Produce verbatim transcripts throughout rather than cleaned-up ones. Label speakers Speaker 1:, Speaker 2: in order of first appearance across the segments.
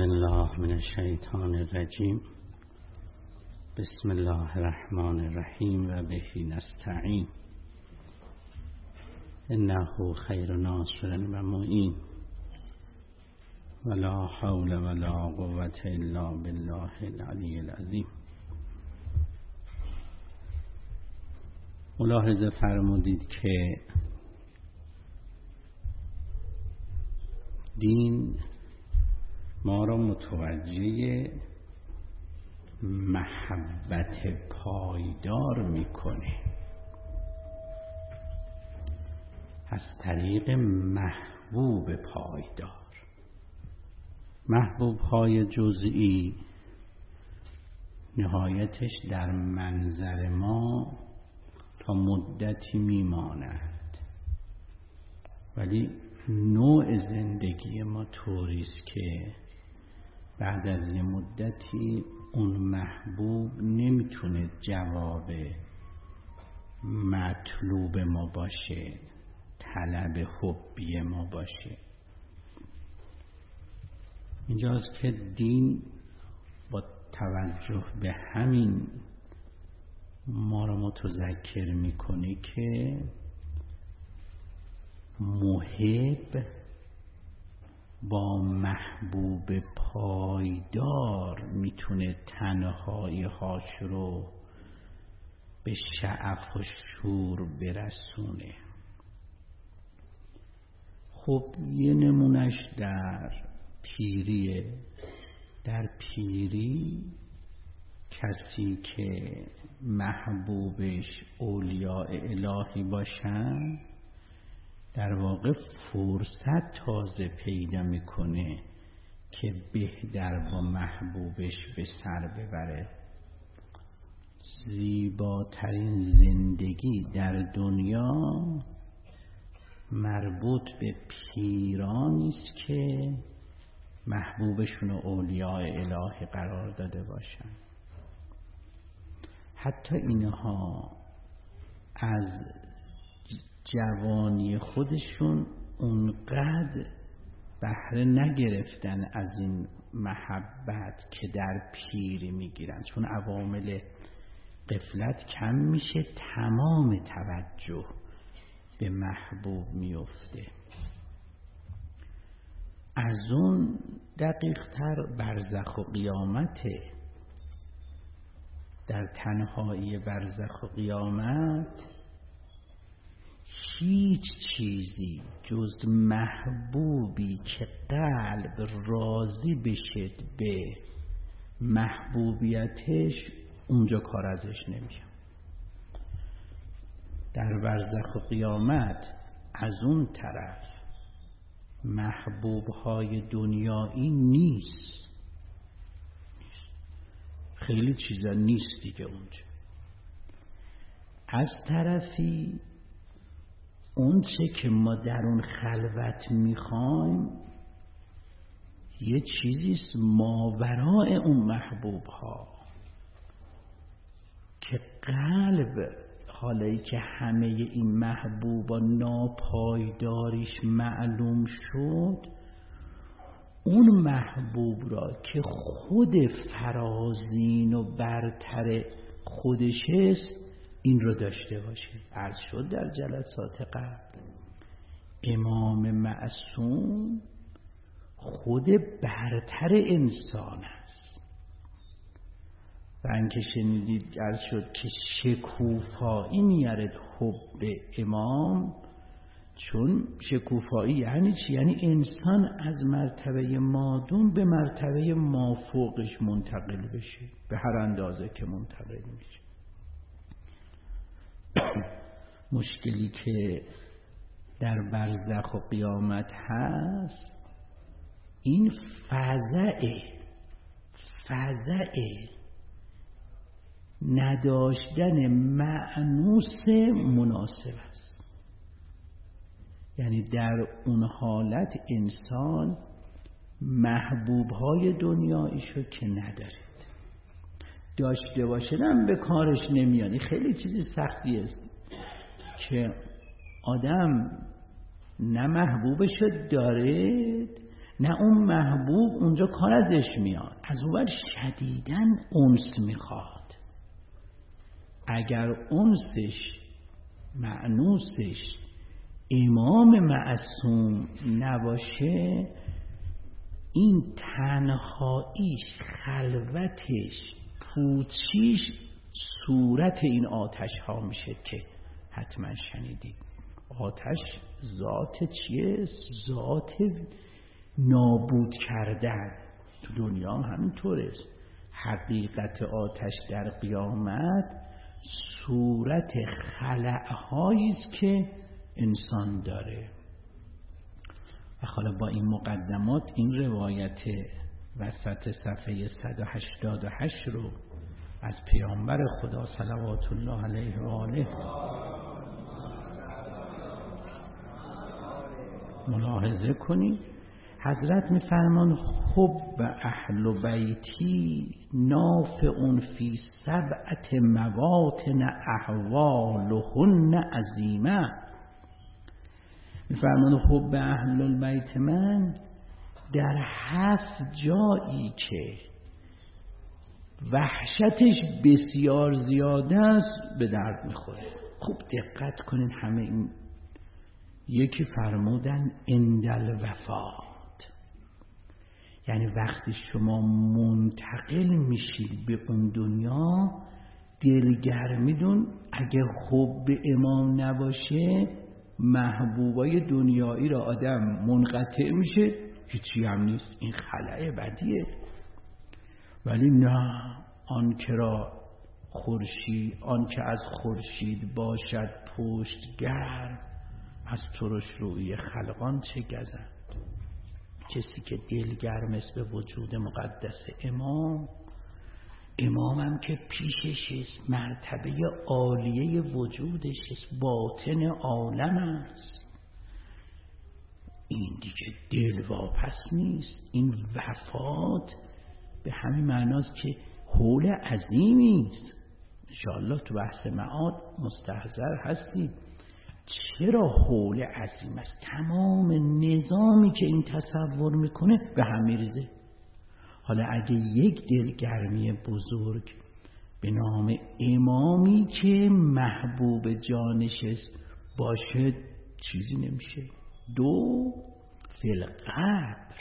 Speaker 1: بسم الله من الشیطان الرجیم. بسم الله الرحمن الرحیم و به نستعین. انه خیر ناصر و معین ولا حول ولا قوة الا بالله العلی العظیم. ملاحظه فرمودید که دین ما را متوجه محبت پایدار میکنه از طریق محبوب پایدار. محبوب های جزئی نهایتش در منظر ما تا مدتی میماند، ولی نوع زندگی ما طوریست که بعد از یه مدتی اون محبوب نمیتونه جواب مطلوب ما باشه، طلب حبی ما باشه. اینجاست که دین با توجه به همین ما را متذکر میکنه که محب با محبوب پایدار میتونه تنهایی هاش رو به شعف و شور برسونه. خب یه نمونش در پیریه. در پیری کسی که محبوبش اولیاء الهی باشن در واقع فرصت تازه پیدا میکنه که بهتر با محبوبش به سر ببره. زیباترین زندگی در دنیا مربوط به پیرانی است که محبوبشون اولیاء الهی قرار داده باشن. حتی اینها از جوانی خودشون اونقدر بهره نگرفتن از این محبت که در پیری میگیرن، چون عوامل غفلت کم میشه، تمام توجه به محبوب میفته. از اون دقیق تر برزخ و قیامته. در تنهایی برزخ و قیامت هیچ چیزی جز محبوبی که قلب راضی بشه به محبوبیتش اونجا کار ازش نمیشه. در برزخ و قیامت از اون طرف محبوبهای دنیایی نیست، خیلی چیزا نیست دیگه اونجا. از طرفی اون چه که ما در اون خلوت میخوایم یه چیزیست ماورای اون محبوب ها که قلب، حالی که همه این محبوبا ناپایداریش معلوم شد، اون محبوب را که خود فرازین و برتر خودشست این رو داشته باشید. عرض شد در جلسات قبل امام معصوم خود برتر انسان است و انکه شنیدید عرض شد که شکوفایی میارد حب امام، چون شکوفایی یعنی چی؟ یعنی انسان از مرتبه مادون به مرتبه مافوقش منتقل بشه به هر اندازه که منتقل میشه. مشکلی که در برزخ و قیامت هست این فزعه فزعه نداشتن مأنوس مناسب است. یعنی در اون حالت انسان محبوبهای دنیاییشو که نداره، داشته باشدم به کارش نمیاد. خیلی چیز سختی است که آدم نه محبوبشو داره نه اون محبوب اونجا کار ازش میاد، از اون ور شدیداً انس میخواد. اگر انسش مأنوسش امام معصوم نباشه، این تنهاییش، خلوتش، پوچیش صورت این آتش ها میشه که حتما شنیدید. آتش ذات چیه؟ ذات نابود کردن. تو دنیا هم همینطوره. حقیقت آتش در قیامت صورت خلأهایی است که انسان داره. و حالا با این مقدمات این روایت وسط صفحه صد و هشتاد و هشت رو از پیامبر خدا صلوات الله علیه و آله ملاحظه کنید. حضرت میفرمان حب اهل بیتی نافع فی سبعت مواطن احوالهن عظیمه. میفرمان حب اهل البیت من در هفت جایی که وحشتش بسیار زیاده است به درد میخوره. خوب دقت کنین همه این. یکی فرمودن اندل وفات، یعنی وقتی شما منتقل میشید به اون دنیا دلگرمیدون. اگه حب امام نباشه محبوبای دنیایی را آدم منقطع میشه، هیچی هم نیست، این خلأ بدیه. ولی نه، آن که را خورشید، آن که از خورشید باشد پشتگر، از ترش روی خلقان چه گزند. کسی که دلگرم است به وجود مقدس امام، امامم که پیشش است، مرتبه عالیه وجودش است، باطن عالم است، این دیگه دل واپس نیست. این وفات به همین معناست که حول عظیمی است. انشاءالله تو بحث معاد مستحضر هستید. چرا حول عظیم است؟ تمام نظامی که این تصور میکنه به هم میریزه. حالا اگه یک دلگرمی بزرگ به نام امامی که محبوب جانش است باشه، چیزی نمیشه. دو فی القبر،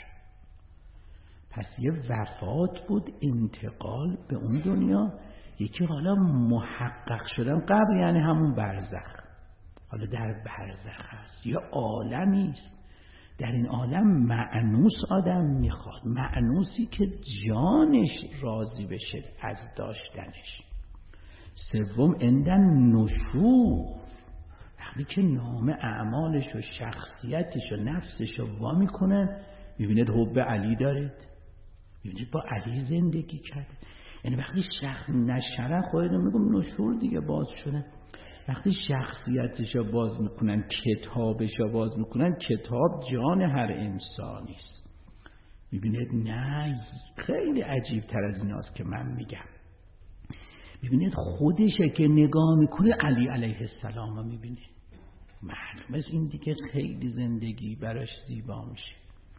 Speaker 1: پس یه وفات بود، انتقال به اون دنیا. یکی حالا محقق شدن، قبر یعنی همون برزخ، حالا در برزخ هست یا عالمی است. در این عالم مأنوس آدم میخواد، مأنوسی که جانش راضی بشه از داشتنش. سوم اندن نشوف، وقتی که نام اعمالش و شخصیتش و نفسش رو وا میکنن، میبینید حب علی دارید، میبینید با علی زندگی کرد. یعنی وقتی شخص نشره، خودتون میگم نشور دیگه باز شده. وقتی شخصیتش رو باز میکنن، کتابش رو باز میکنن، کتاب جان هر انسانی است. میبینید نه، خیلی عجیب تر از ایناست که من میگم. میبینید خودشه که نگاه میکنه علی علیه السلام رو میبینه، معلوم است این دیگه خیلی زندگی براش زیبا میشه.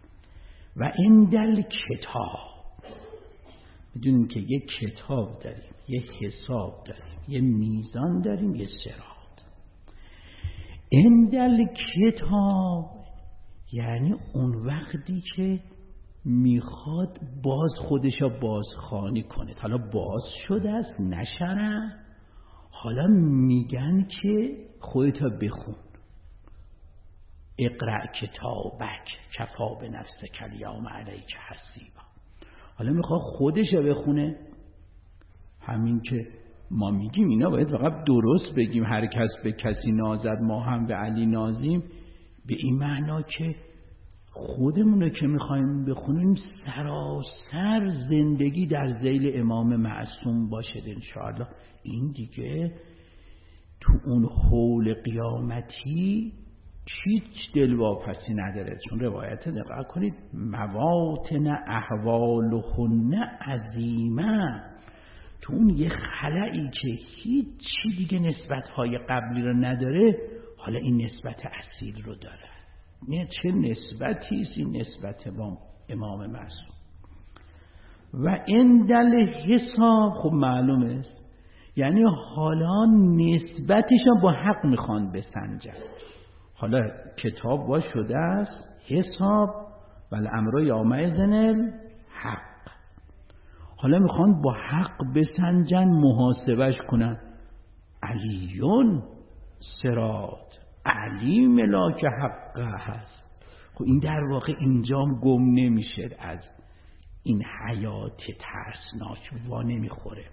Speaker 1: و اندل کتاب، میدونیم که یه کتاب داریم، یه حساب داریم، یه میزان داریم، یه صراط. اندل کتاب یعنی اون وقتی که میخواد باز خودشو بازخوانی کنه. حالا باز شده است، نشره، حالا میگن که خودتا بخون، اقرأ کتابک کفا به نفسک الیوم علیک حسیبا. حالا میخواد خودشو بخونه. همین که ما میگیم اینا باید فقط درست بگیم، هر کس به کسی نازد ما هم به علی نازیم، به این معنا که خودمونه که میخوایم بخونیم سراسر زندگی در ذیل امام معصوم باشه انشاءالله. این دیگه تو اون حول قیامتی هیچ دلواپسی نداره. چون روایت دقت کنید، مواطن احوالهن عظیمه، تو اون یه خلایی که هیچ چی دیگه نسبت‌های قبلی رو نداره، حالا این نسبت اصیل رو داره. نه چه نسبتی است این نسبت با امام معصوم. و اندل حساب خب معلومه است، یعنی حالا نسبتشان با حق میخوان بسنجن. حالا کتاب وا شده است حساب والامر یومئذ الحق، حالا میخوان با حق بسنجن، محاسبش کنن. علیون صراط، علی ملاک حق هست. خب این در واقع اینجام گم نمیشه، از این حیات ترسناک وا نمیخوره.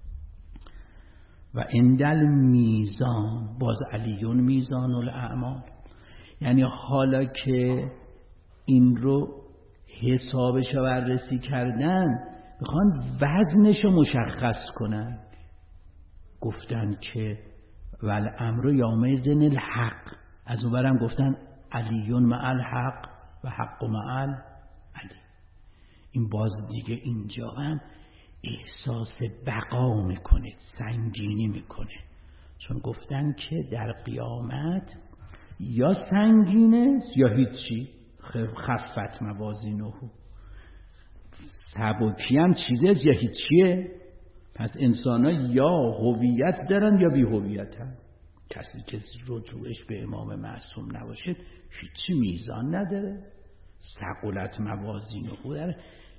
Speaker 1: و اندل میزان، باز علیون میزان الاعمال، یعنی حالا که این رو حسابش رو بررسی کردن میخوان وزنش رو مشخص کنن. گفتن که ول امر یومئذ الحق، از اونورم گفتن علیون مع الحق و حق مع علی. این باز دیگه اینجا هم احساس بقا میکنه، سنگینی میکنه، چون گفتن که در قیامت یا سنگینه یا هیچی. خفت موازینه، سبکی هم چیزه یا هیچیه. پس انسان ها یا هویت دارن یا بی هویت هم. کسی که رجوعش به امام معصوم نباشه هیچی میزان نداره. ثقلت موازینه داره،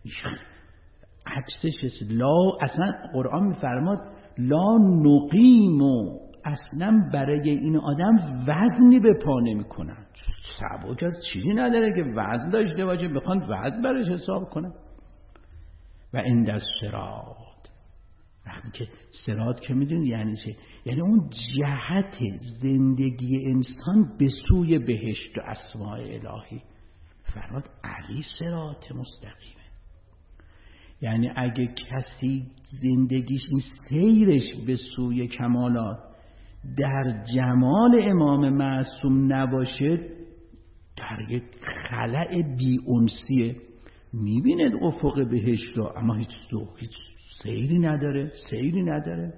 Speaker 1: عکسش لا. اصلا قرآن میفرماد لا نقیم، اصلا برای این آدم وزنی به پا نمی کنن. سبک از چیزی نداره که وزن داشته باشه بخوان وزن برش حساب کنن. و عند الصراط، وقتی که صراط که میدونی یعنی چه؟ یعنی اون جهت زندگی انسان به سوی بهشت و اسماء الهی. فرمود علی صراط مستقیمه. یعنی اگه کسی زندگیش این سیرش به سوی کمالات در جمال امام معصوم نباشه، در یک خلأ بی‌انسیه. میبینه افق بهشت رو اما هیچ هیچ سیری نداره، سیری نداره.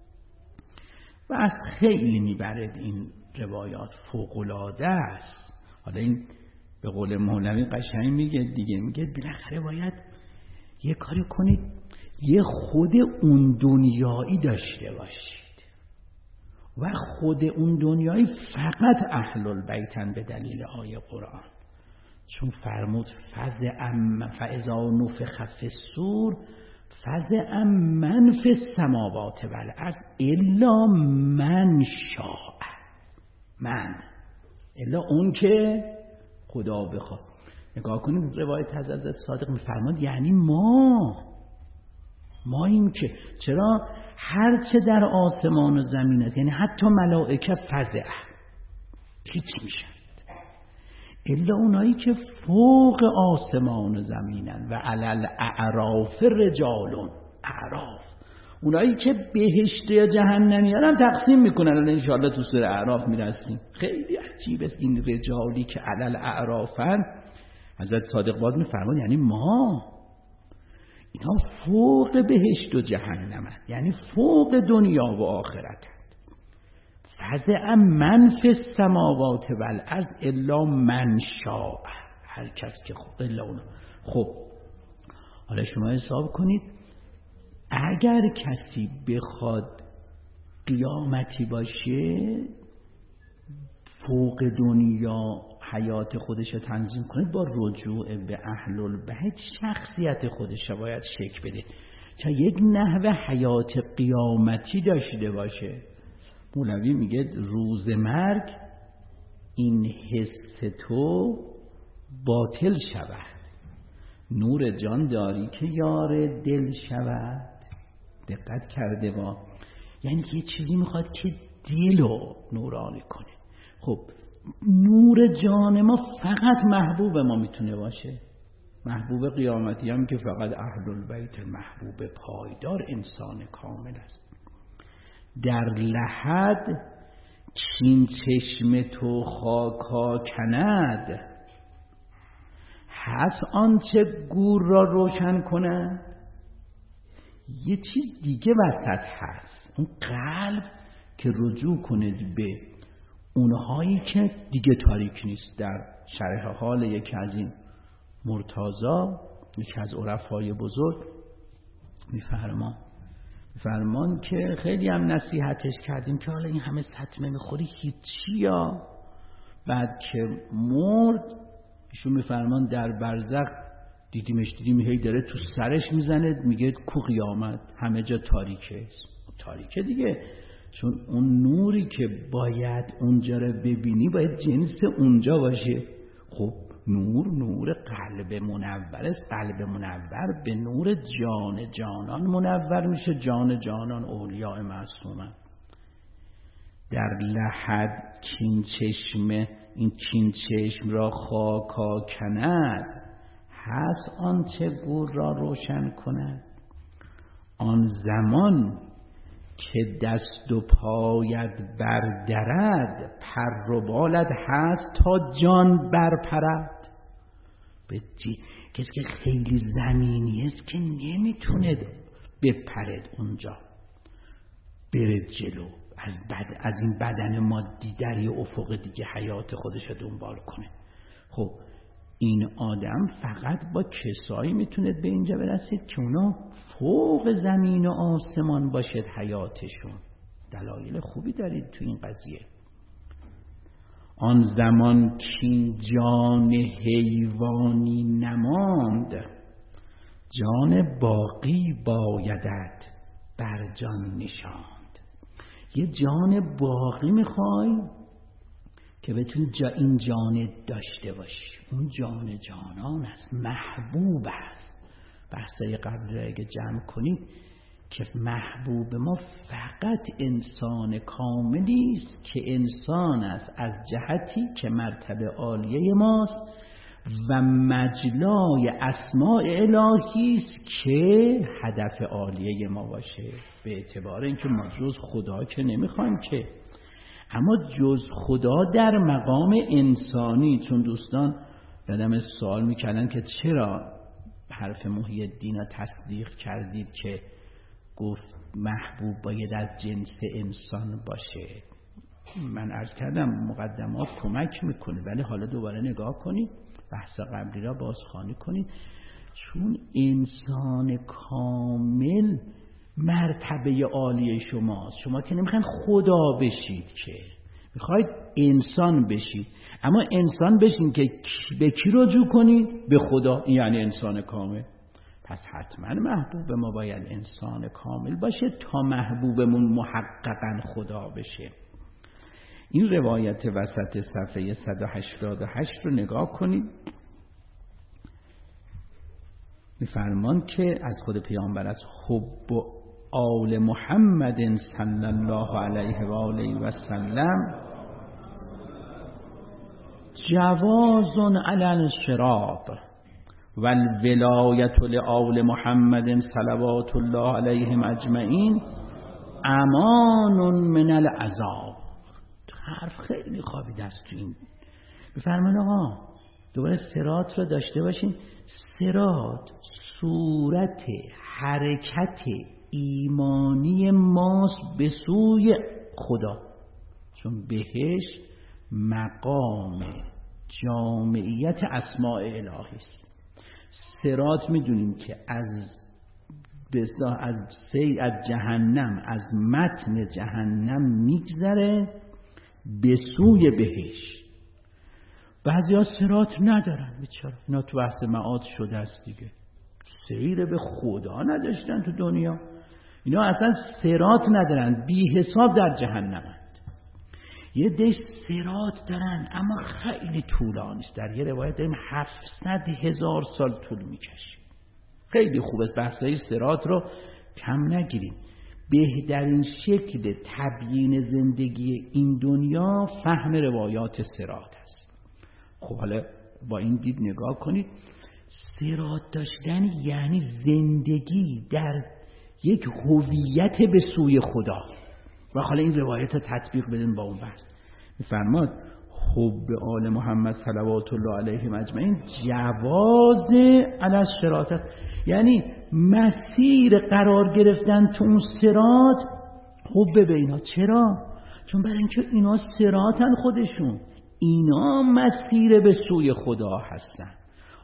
Speaker 1: و از خیلی میبرد این روایات، فوق‌العاده است. حالا این به قول مولوی قشنگ میگه دیگه، میگه بالاخره باید یه کاری کنید یه خود اون دنیایی داشته باشید و خود اون دنیایی فقط اهل البیتن به دلیل آیه قرآن. چون فرمود فزع فاذا نفخ فی الصور فزع من فی السماوات والارض الا من شاء، من الا اون که خدا بخواد. نگاه کنیم روایت از حضرت صادق میفرماد یعنی ما ما این که چرا هرچه در آسمان و زمین است، یعنی حتی ملائکه فزع هیچ میشن، الا اونایی که فوق آسمان و زمینن. و علل اعراف رجالون، اعراف اونایی که بهشت یا جهنمی هم تقسیم میکنن. الان انشاءالله تو سوره اعراف میرسیم. خیلی عجیب است این رجالی که علل اعرافن. حضرت صادق باز میفرماد یعنی ما اینا فوق بهشت و جهنم هست، یعنی فوق دنیا و آخرت هست. فزع من فی السماوات والارض الا من شاء، هر کس که خب الا اونا. خب حالا شما حساب کنید اگر کسی بخواد قیامتی باشه فوق دنیا حیات خودش رو تنظیم کنه، با رجوع به اهل البیت شخصیت خودش رو باید شکل بده تا یک نحوه حیات قیامتی داشته باشه. مولوی میگه روز مرگ این حس تو باطل شود، نور جان داری که یار دل شود. دقت کرده با، یعنی یه چیزی میخواد که دل رو نورانی کنه. خب نور جان ما فقط محبوب ما میتونه باشه. محبوب قیامتی هم که فقط اهل البیت، محبوب پایدار انسان کامل است. در لحد چین چشم تو خاکا کند، هست آنچه گور را روشن کند. یه چیز دیگه وسط هست، اون قلب که رجوع کنه به اونهایی که دیگه تاریک نیست. در شرح حال یکی از این مرتضی یکی از عرفای بزرگ میفرمان میفرمان که خیلی هم نصیحتش کردیم که حالا این همه صدمه میخوری هیچی، یا بعد که مرد ایشون میفرمان در برزخ دیدیمش دیدیم هی داره تو سرش میزنه، میگه کو قیامت، همه جا تاریکه. تاریکه دیگه، چون اون نوری که باید اونجا رو ببینی باید جنس اونجا باشه. خب نور نور قلب منور است، قلب منور به نور جان جانان منور میشه، جان جانان اولیاء معصومه. در لحد کین چشم این کین چشم را خاکا کند، هست آنچه گور را روشن کند. آن زمان که دست و پایت بردرد، پر و بالت هست تا جان برپرد. به کسی که خیلی زمینی است که نمیتونه بپرد اونجا، بره جلو، از بد از این بدن مادی در یه افق دیگه حیات خودش رو دنبال کنه. خب این آدم فقط با کسایی میتونه به اینجا برسید که اونا فوق زمین و آسمان باشد حیاتشون. دلایل خوبی دارید تو این قضیه. آن زمان کین جان حیوانی نماند، جان باقی بایدت بر جان نشاند. یه جان باقی میخوای که بتونی جا این جان داشته باشی. اون جان جانان است، محبوب است. بحثای قبل را اگه جمع کنید که محبوب ما فقط انسان کاملی است که انسان است از جهتی که مرتبه عالیه ماست و مجلای اسماء الهی است که هدف عالیه ما باشه. به اعتبار اینکه ما جز خدا که نمیخوایم که، اما جز خدا در مقام انسانی. چون دوستان یادم سوال میکردن که چرا حرف محی الدین را تصدیق کردید که گفت محبوب باید از جنس انسان باشه. من عرض کردم مقدمات کمک میکنه، ولی حالا دوباره نگاه کنید، بحث قبلی را بازخوانی کنید. چون انسان کامل مرتبه عالی شماست. شما که نمیخواین خدا بشید، که میخواید انسان بشید. اما انسان بشین که به کی رجوع کنید؟ به خدا. یعنی انسان کامل. پس حتما محبوب ما باید انسان کامل باشه تا محبوبمون محققا خدا بشه. این روایت وسط صفحه صد و هشتاد و هشت رو نگاه کنید. میفرمان که از خود پیامبر از حب آل محمد صلی الله علیه و آله و سلم جواز علی الشراب و الولایت لآل محمد صلوات الله علیهم اجمعین امان من العذاب. حرف خیلی خوابیده است تو این. بفرمان آقا دوباره صراط رو داشته باشین. صراط صورت حرکت ایمانی ماست به سوی خدا، چون بهشت مقام جامعیت اسماء الهی است. صراط میدونیم که از از سی از جهنم، از متن جهنم میگذره به سوی بهشت. بعضیا صراط ندارن بیچاره، اینا تو بحث معاد شده است دیگه. سیر به خدا نداشتن تو دنیا، اینا اصلا صراط ندارن، بی حساب در جهنمند. یه دش صراط دارن اما خیلی طولانی است. در یه روایت داریم هفتصد هزار سال طول میکشه. خیلی خوب است بحثای صراط رو کم نگیریم. بهترین شکل تبیین زندگی این دنیا فهم روایات صراط است. خب حالا با این دید نگاه کنید. صراط داشتن یعنی زندگی در یک هویت به سوی خدا. و حالا این روایت رو تطبیق بدین با اون بحث. میفرماد حب آل محمد صلوات الله علیهم اجمعین جواز علی الصراط، یعنی مسیر قرار گرفتن تو اون صراط حب به اینا. چرا؟ چون برای اینکه اینا صراطن خودشون، اینا مسیر به سوی خدا هستن.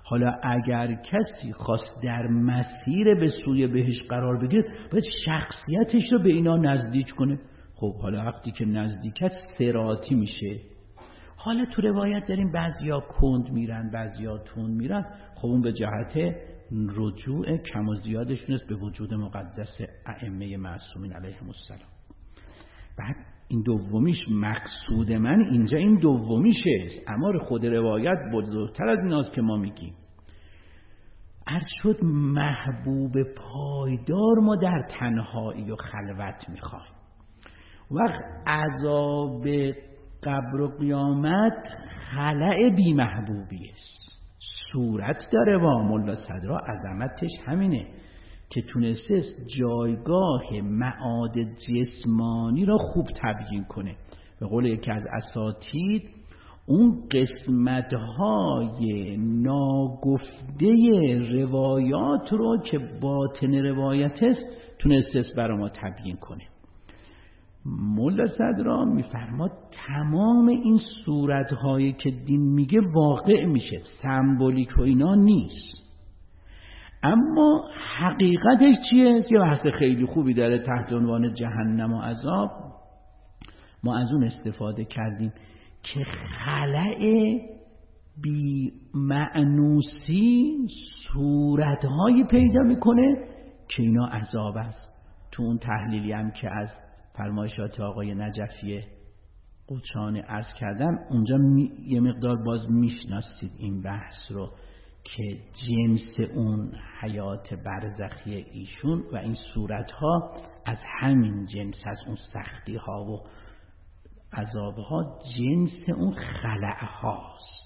Speaker 1: حالا اگر کسی خواست در مسیر به سوی بهشت قرار بگیره باید شخصیتش رو به اینا نزدیک کنه. خب حالا وقتی که نزدیکت صراطی میشه. حالا تو روایت داریم بعضیا کند میرن بعضیا تون میرن، خب اون به جهت رجوع کم و زیادشون است به وجود مقدس ائمه معصومین علیهم السلام. بعد این دومیش مقصود من اینجا این دومیشه، اما خود روایت بزرگتر از ایناست که ما میگیم. عرض شد محبوب پایدار ما در تنهایی و خلوت میخوایم. وقت عذاب قبر و قیامت خلأ بی محبوبی است. صورت داره با مولا صدرا، عظمتش همینه که تونسته جایگاه معاد جسمانی را خوب تبیین کنه. به قول یکی از اساتید اون قسمت‌های ناگفته روایات رو که باطن روایت است تونسته برای ما تبیین کنه. مولا صدرا میفرماد تمام این صورت‌هایی که دین میگه واقع میشه، سمبولیک و اینا نیست. اما حقیقتش چیه؟ یه بحث خیلی خوبی داره تحت عنوان جهنم و عذاب. ما از اون استفاده کردیم که خلأ بی معنوسی صورت‌هایی پیدا میکنه که اینا عذاب است. تو اون تحلیلی هم که از فرمایشات آقای نجفی قوچانی عرض کردم اونجا می... یه مقدار باز میشناسید این بحث رو که جنس اون حیات برزخی ایشون و این صورتها از همین جنس، از اون سختی ها و عذاب ها جنس اون خلأ هاست.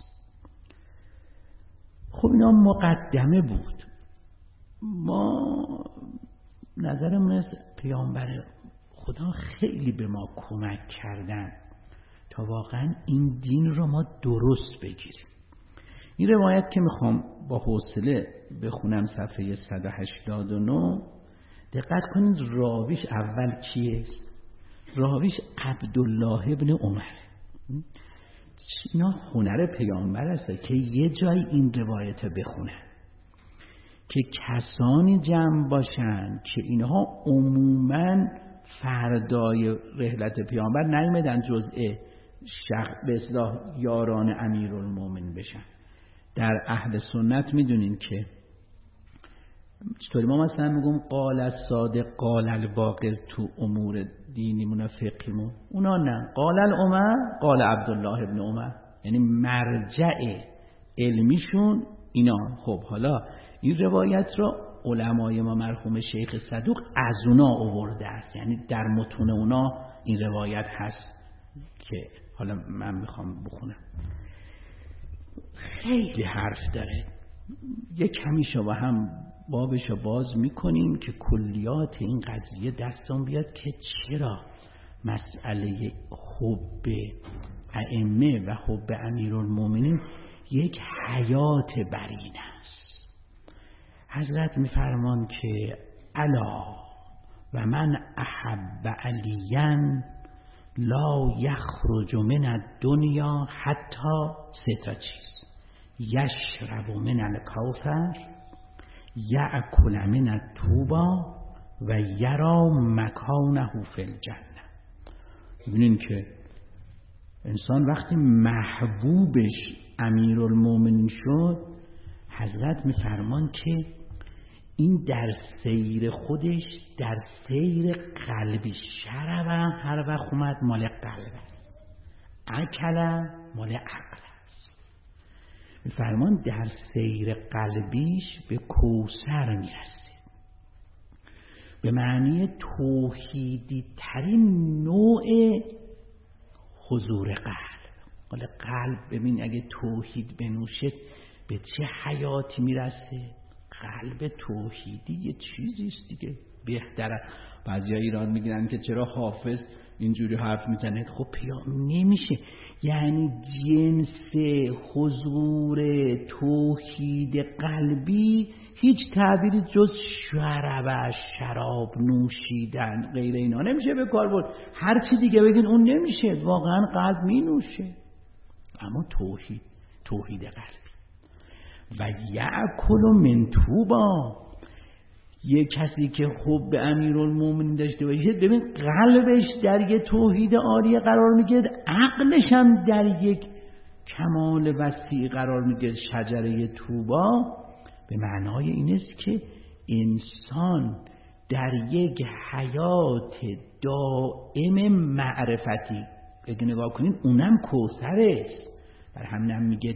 Speaker 1: خب اینا مقدمه بود. ما نظرمون از پیامبر خدا خیلی به ما کمک کردن تا واقعا این دین رو ما درست بگیریم. این روایت که میخوام با حوصله بخونم صفحه صد و هشتاد و نه، دقت کنید راویش اول کیست؟ راویش عبدالله ابن عمر. اینا هنر پیامبر است که یه جای این روایت بخونن که کسانی جمع باشن که اینها عموماً فردای رحلت پیامبر نیامدن جزء شخص به اصطلاح یاران امیرالمومنین بشن. در اهل سنت میدونین که چطوری ما مثلا میگم قال الصادق قال الباقر تو امور دینیمون و فقهیمون، اونا نه، قال العمر قال عبدالله ابن عمر، یعنی مرجع علمیشون اینا. خب حالا این روایت را علمای ما مرحوم شیخ صدوق از اونا آورده است، یعنی در متون اونا این روایت هست که حالا من میخوام بخونم. خیلی حرف داره، یک کمیشو با هم بابشو باز میکنیم که کلیات این قضیه دستان بیاد که چرا مسئله حب ائمه و حب امیرالمومنین یک حیات برین است. حضرت میفرمان که الا و من احب علیاً لا یخرج من الدنیا حتی سه تا چیز: یشرب من الکوثر، یأکل من الطوبا و یرا مکانه فی الجنه. ببینین که انسان وقتی محبوبش امیرالمومنین شد، حضرت میفرمان که این در سیر خودش در سیر قلبی شربه هر وقت اومد مال قلب است، اکل مال عقل است. میفرمان در سیر قلبیش به کوثر میرسه، به معنی توحیدی ترین نوع حضور قلب. حالا قلب ببین اگه توحید بنوشه به چه حیاتی میرسه. قلب توحیدی یه چیزیست دیگه بهتره. بعضیا ایراد میگیرن که چرا حافظ اینجوری حرف میزنه. خب پیام نمیشه، یعنی جنس حضور توحید قلبی هیچ تعبیری جز شربه، شراب نوشیدن غیر اینا نمیشه به کار برد. هر چی دیگه بگین اون نمیشه، واقعا قلب می نوشه. اما توحید، توحید قلبی. و یأکل من طوبا. یه کسی که حب امیرالمومنین داشته باشه، ببین قلبش در یه توحید عالی قرار میگیره، عقلش هم در یک کمال وسیع قرار میگیره. شجره طوبا به معنای این است که انسان در یک حیات دائم معرفتی، اگه نگاه کنید اونم کوثر است. بر همینم میگه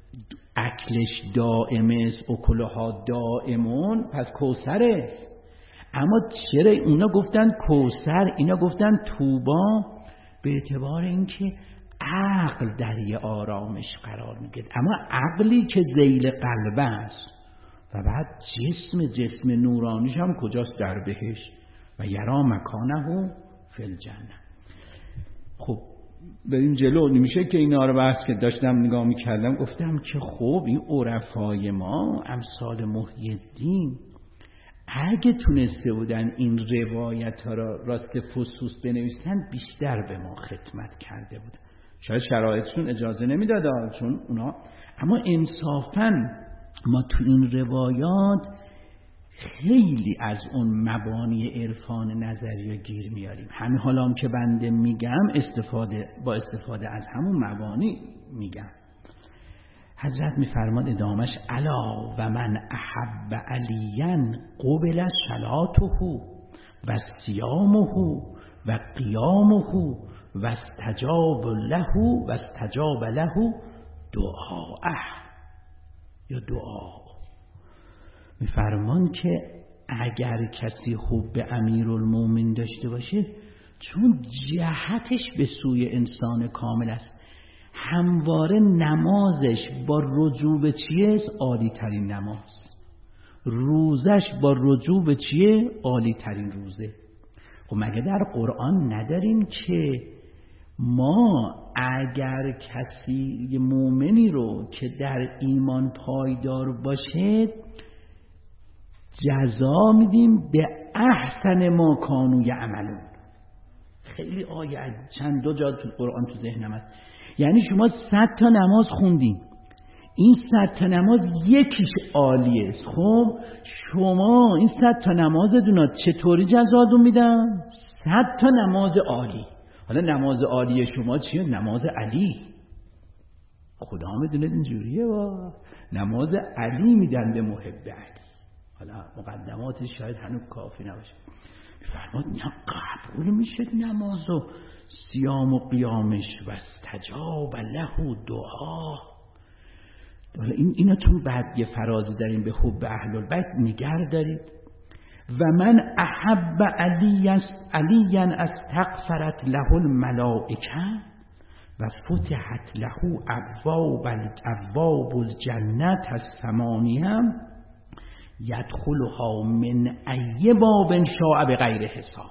Speaker 1: اکلش دائم است، اکلها دائمون، پس کوثر است. اما چرا اونا گفتن کوثر، اینا گفتن طوبا؟ به اعتبار اینکه عقل در یه آرامش قرار میگیره. اما عقلی که ذیل قلب است و بعد جسم جسم نورانیش هم کجاست؟ در بهشت. و یرا مکانه فی الجنه. خب بریم جلو. نمیشه که اینا رو بحث که داشتم نگاه میکردم گفتم که خب این عرفای ما امثال محی الدین اگه تونسته بودن این روایت ها را راست فصوص بنویسن بیشتر به ما خدمت کرده بود. شاید شرایطشون اجازه نمیداد چون اونا، اما انصافاً ما تو این روایات خیلی از اون مبانی عرفان نظری گیر میاریم. همین حالا هم که بنده میگم استفاده با استفاده از همون مبانی میگم. حضرت میفرماد ادامش الا و من احب علیا قبل صلاته و صیامه و قیامه و استجاب له و استجاب له دعاءه یا دعا. میفرمان که اگر کسی حب امیرالمومنین داشته باشه، چون جهتش به سوی انسان کامل است، همواره نمازش با رجوع به چیه؟ عالی ترین نماز. روزش با رجوع به چیه؟ عالی ترین روزه. خب مگه در قرآن نداریم که ما اگر کسی یه مؤمنی رو که در ایمان پایدار باشه جزا میدیم به احسن ما کانوا یعملون. خیلی آیه چند دو جا تو قرآن تو ذهنم هست. یعنی شما صد تا نماز خوندین، این صد تا نماز یکیش عالیه. خب شما این صد تا نمازتون چطوری جزاتون میدن؟ صد تا نماز عالی. حالا نماز عالی شما چیه؟ نماز علی. خدا میدونه اینجوریه، با نماز علی میدن به محب علی. حالا مقدماتش شاید هنوز کافی نباشه. فرماد نه قبول میشه نماز و صیام و قیامش و استجاب له دعا. حالا این اینا تو بعد یه فرازی داریم به حب اهل البیت نگر دارید. و من احب علی است علیا استغفرت له الملائکه و فتحت له ابواب ابواب الجنه الثمانیه یدخلها من ای باب شاء بغیر حساب.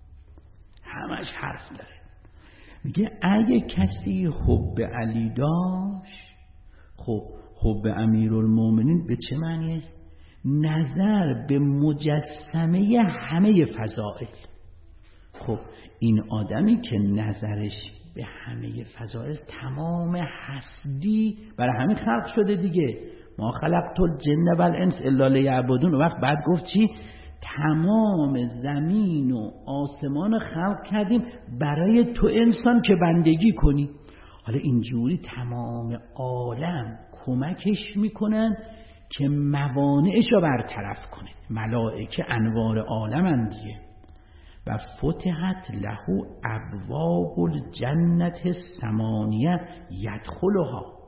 Speaker 1: همش حرف داره. میگه اگه کسی حب علی داشت، خب حب امیرالمومنین به چه معنی است؟ نظر به مجسمه همه فضائل. خب این آدمی که نظرش به همه فضائل، تمام هستی برای همین خلق شده دیگه. ما خلقت الجن والانس الا لیعبدون. و وقت بعد گفت چی؟ تمام زمین و آسمان خلق کردیم برای تو انسان که بندگی کنی. حالا اینجوری تمام عالم کمکش میکنن که موانعش رو برطرف کنه. ملائکه انوار عالم اندیه. و فتحت له ابواب الجنة الثمانیه یدخلها.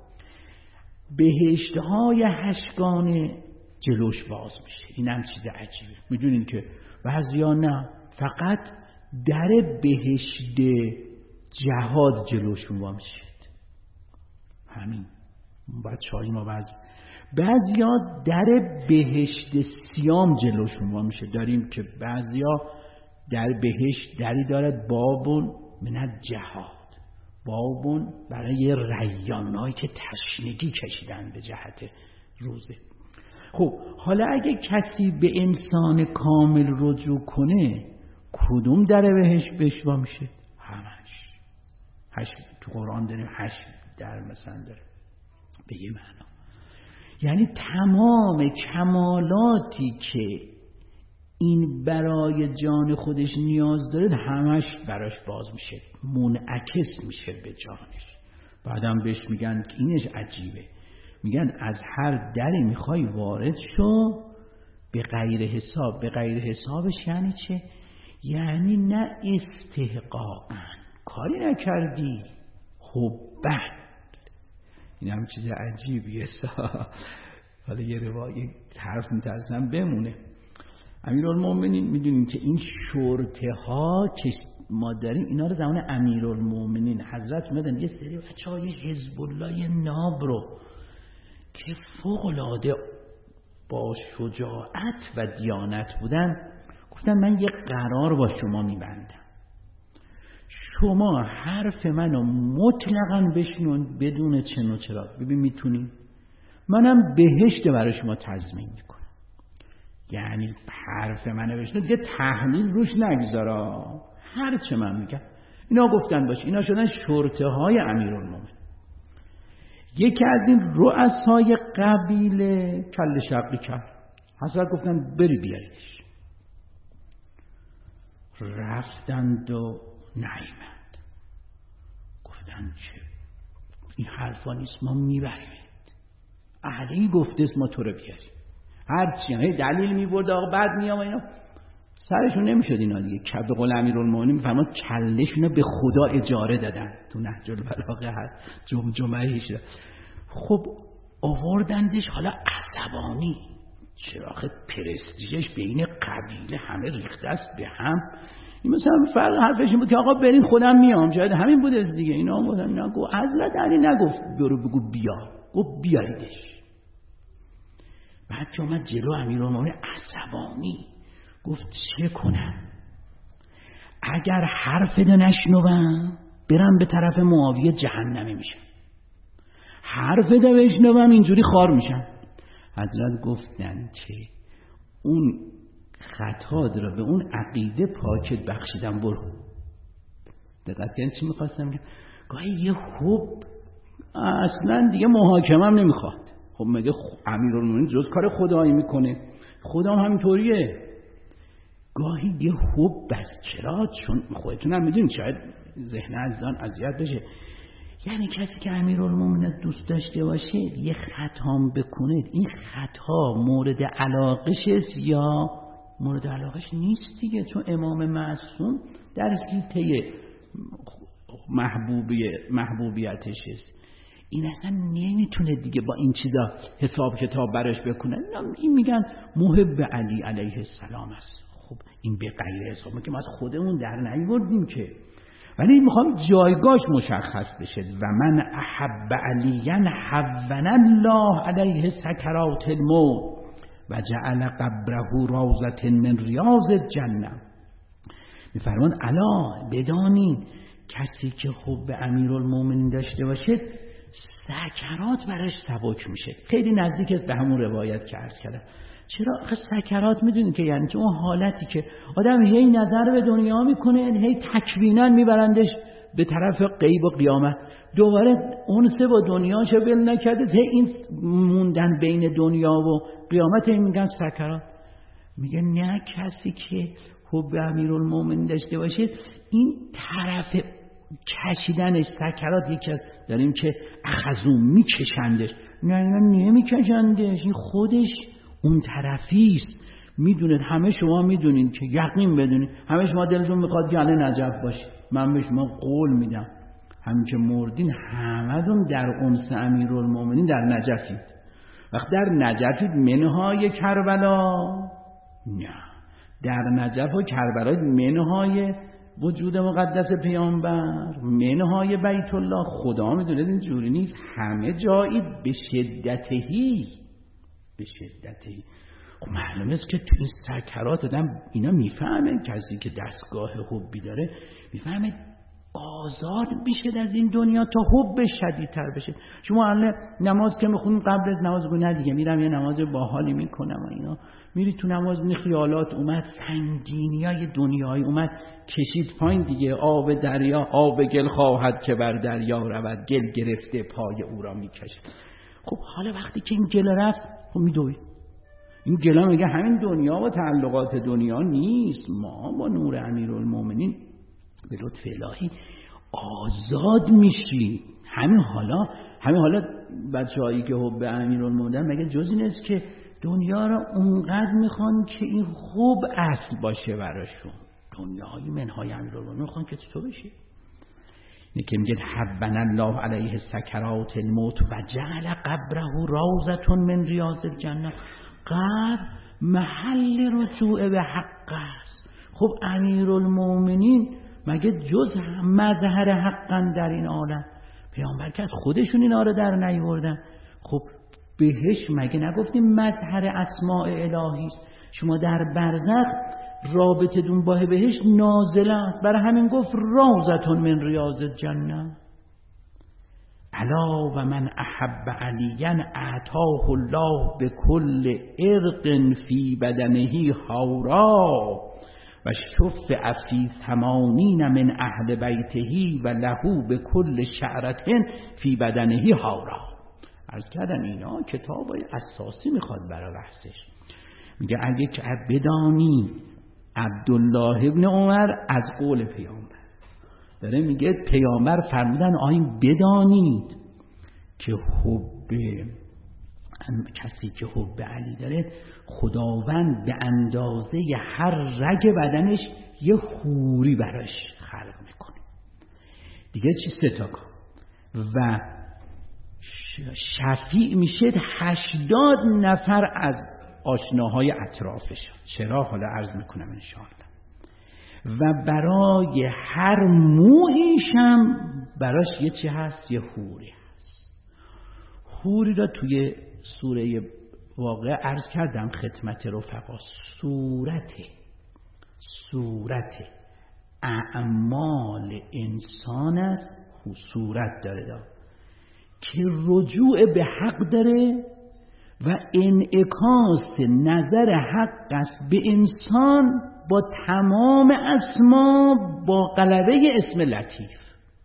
Speaker 1: بهشت‌های هشتگانه جلوش باز میشه. این هم چیز عجیبه. میدونین که بعضیا نه، فقط در بهشت جهاد جلوشون وا میشه. همین بچه‌های ما بعضی بعضیا در بهشت سیام جلوشون وا میشه. داریم که بعضیا در بهشت دری دارد بابون من جهاد، بابون برای ریانایی که تشنگی کشیدن به جهت روزه. خب حالا اگه کسی به انسان کامل رجوع کنه، کدوم در بهشت بهش وا میشه؟ همش. هشت تو قرآن داریم هشت در مثلا داره به یه معنا. یعنی تمام کمالاتی که این برای جان خودش نیاز داره همش براش باز میشه، منعکس میشه به جانش. بعدم بهش میگن که اینش عجیبه، میگن از هر دری میخوای وارد شو به غیر حساب. به غیر حسابش یعنی چه؟ یعنی نه استحقاقاً، کاری نکردی، حباً. این هم چیز عجیبیه. حالا یه روایی حرف میترسم بمونه. امیرالمومنین میدونیم که این شرطه ها که ما داریم اینا رو زمان امیرالمومنین حضرت اومدن یه سری بچه های حزب الله ناب رو که فوق العاده با شجاعت و دیانت بودن گفتن من یه قرار با شما میبندم، شما حرف منو مطلقاً بشنون بدون چن و چرا. ببین میتونی منم بهشت برای شما تضمین میکنم. یعنی حرف منو بشنون دیگه تحلیل روش نگذارا، هر چه من میگم. اینا گفتن باشه، اینا شدن شرطه های امیرالمومنین. یکی از این رؤسای قبیله کل شقی کرد. حضرت گفتن بری بیاریدش. رفتند و نیامد. گفتن چه این حرفا نیست، ما میبریم. علی گفته است ما تو رو بیاریم. هرچی هم دلیل میبرد آقا بعد میام اینا سرشون نمیشد. اینا دیگه که به قول امیرالمومنین میفرماد کلهشون به خدا اجاره دادن. تو نهج البلاغه هست جمجمه شده. خب آوردندش، حالا عصبانی، چراغ پرستیژش بین قبیله همه ریخته است به هم. این مثلا فرق حرفش این بود که آقا برین خودم میام، شاید همین بوده دیگه. اینا گفتن نگو، حضرت علی نگفت برو بگو بیا، گفت بیاریدش. بعد که اومد جلو امیرالمومنین عصبانی گفت چه کنم؟ اگر حرف ده نشنوم برم به طرف معاویه جهنمی میشم، حرف ده بشنوم اینجوری خار میشم. حضرت گفتن چه؟ اون خطا داره، به اون عقیده پاکت بخشیدم، برو. دقت کردین چی میخواستم بگم؟ گاهی یه خوب اصلا دیگه محاکمه هم نمیخواد. خب مگه امیرالمومنین جز کار خدایی میکنه؟ خدا هم همینطوریه. گاهی یه خوب بس چرا؟ چون خودتون هم میدونید شاید ذهن عزیزان اذیت بشه. یعنی کسی که امیرالمومنین دوست داشته باشه یه خطام بکنه، این خطا مورد علاقش است یا مورد علاقش نیست دیگه، چون امام معصوم در حیطه محبوبی محبوبیتش است. این اصلا نمیتونه دیگه با این چیزا حساب کتاب براش بکنه. این میگن محب علی علیه السلام است. خب این به غیر حساب که ما از خودمون در نیاوردیم که، ولی میخوام جایگاهش مشخص بشه. و من احب علیاً حون الله علیه سکرات الموت و جعل قبره روضة من ریاض الجنه. میفرمان الا بدانید کسی که حب امیرالمومنین داشته باشه سکرات براش سبک میشه. خیلی نزدیک است به همون روایت که عرض کردم. چرا؟ آخه سکرات میدونید که یعنی که اون حالتی که آدم هی نظر به دنیا میکنه، هی تکویناً میبرندش به طرف غیب و قیامت، دوباره اون سه با دنیاشو ول نکرده، هی این موندن بین دنیا و قیامت هی میگن سکرات. میگه نه، کسی که حب امیرالمومنین داشته باشه این طرف کشیدنش سکرات یکی از داریم که اخذون میکشندش، نه نه نمیکشندش، این خودش اون طرفیست. میدونید همه شما میدونید که یقین بدونید همه شما دلتون میخواد که الان نجف باشه. من به شما قول میدم همین که مردین همتون در انس امیرالمومنین در نجفید. وقت در نجفید منهای کربلا، نه در نجف و کربلا منهای وجود مقدس پیامبر، منهای بیت الله. خدا میدونه این جوری نیست، همه جایی به شدتهی به شدتهی. خب معلومه است که تو این سکرات آدم اینا میفهمه، کسی که دستگاه حبی داره میفهمه آزاد میشه از این دنیا تا حب شدیدتر بشه. شما الان نماز که میخونیم قبل از نماز گونه دیگه میرم یه نماز باحالی میکنم و اینا، میری تو نماز می خیالات اومد، سنگینیای دنیای اومد کشید پایین دیگه. آب دریا آب گل خواهد که بر دریا رود، گل گرفته پای او را میکشه. خب حالا وقتی که این گله رفت خب میدوید. این گله میگه همین دنیا و تعلقات دنیا نیست، ما با نور امیرالمومنین به لطف الهی آزاد میشی. همین حالا همین حالا بچه‌هایی که حب امیرالمومنین مگه جز این است که دنیا را اونقدر میخوان که این خوب اصل باشه براشون. دنیای منهای امیرالمومنین میخوان که تو بشی. اینه که میگه حبن الله علیه سکرات الموت و جعل قبره روضة من ریاض الجنه. قبر محل رجوع به حق است. خب امیرالمومنین مگه جز مظهر حقن در این عالم؟ پیامبر که از خودشون اینا رو در نیاوردن. خب بهش مگه نگفتیم مظهر اسماء الهی است؟ شما در برزخ رابطه دون با بهش نازل است، برای همین گفت روضة من ریاض الجنه. الا و من احب علیا اعطاه الله بكل عرق فی بدنه حورا و شفع فی ثمانین من اهل بیته و له بكل شعرة فی بدنه حورا. عرض کردم اینا کتابای اساسی میخواد برای بحثش. میگه اگه که بدانی عبدالله ابن عمر از قول پیامبر داره میگه پیامبر فرمودن آیین بدانید که حب کسی که حب علی داره خداوند به اندازه هر رگ بدنش یه حوری براش خلق میکنه. دیگه چی سه تا کن و شفیع میشه هشتاد نفر از آشناهای اطرافش. چرا؟ حالا عرض میکنم انشاءالله. و برای هر مویشم براش یه چی هست؟ یه حوری هست. حوری را توی سوره واقعه عرض کردم خدمت رفقا. صورت صورت اعمال انسان است، صورت داره دا. که رجوع به حق داره و انعکاس نظر حق است به انسان با تمام اسما با غلبه اسم لطیف.